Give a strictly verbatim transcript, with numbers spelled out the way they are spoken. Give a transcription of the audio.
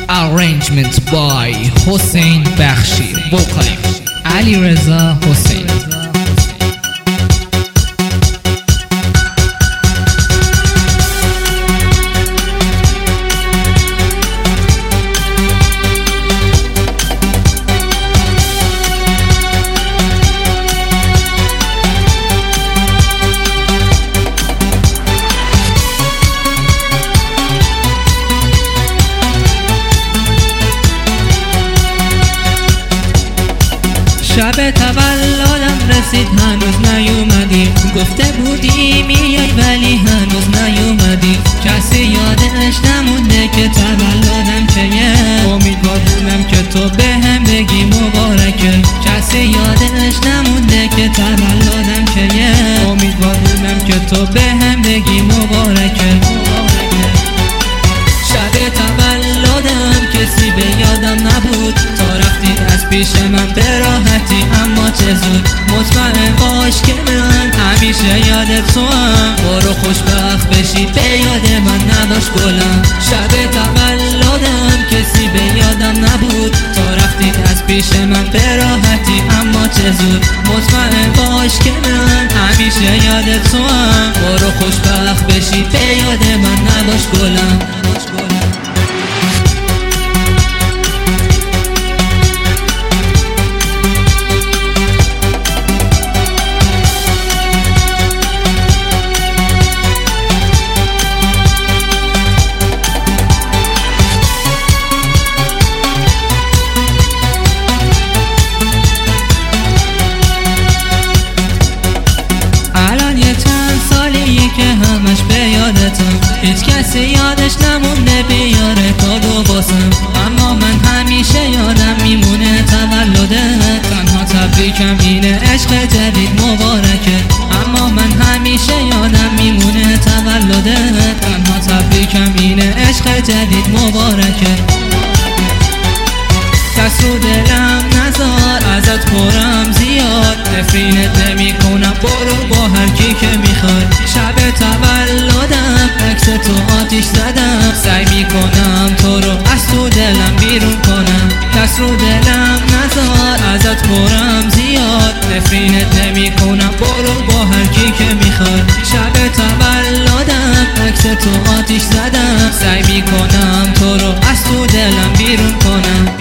Arrangement by Hossein Bakhshi. Vocal Ali Reza Hossein. شب تولدم رسید هنوز نیومدی، گفته بودی میای ولی هنوز نیومدی. کسی یادش نمونده که تولدم کیه، امیدوار بودم که تو بهم بگی مبارکه. کسی یادش نمونده که تولدم کیه، امیدوار بودم که تو بهم بگی مبارکه. شب تولدم کسی به یادم نبود، تا رفتی از پیش من به راحتی، اما چه زود. مطمئن باش که من همیشه یادت تو هم، برو خوشبخت بشی به یاد من نباش گلم. شب تولدم کسی به یادم نبود، تا رفتی از پیش من به راحتی، اما چه زود. مطمئن باش که من همیشه یادت تو هم، برو خوشبخت بشی به یاد من نباش گلم. که همش به یادتم، هیچ کسی یادش نمونده بیاره کادو واسم، اما من همیشه یادم میمونه تولدت. تنها تبریکم اینه عشق جدید مبارکه، اما من همیشه یادم میمونه تولدت. تنها تبریکم اینه عشق جدید مبارکه. دست رو دلم نزار ازت پرم زیاد، نفرینت نمی کنم برو با هر کی که میخواد. شب تولدم عکس تو آتیش زدم، سعی میکنم تو رو از تو دلم بیرون کنم. دست رو دلم نزار ازت پرم زیاد، نفرینت نمی کنم برو با هر کی که میخواد. شب تولدم عکس تو آتیش زدم، سعی میکنم تو رو از تو دلم بیرون کنم.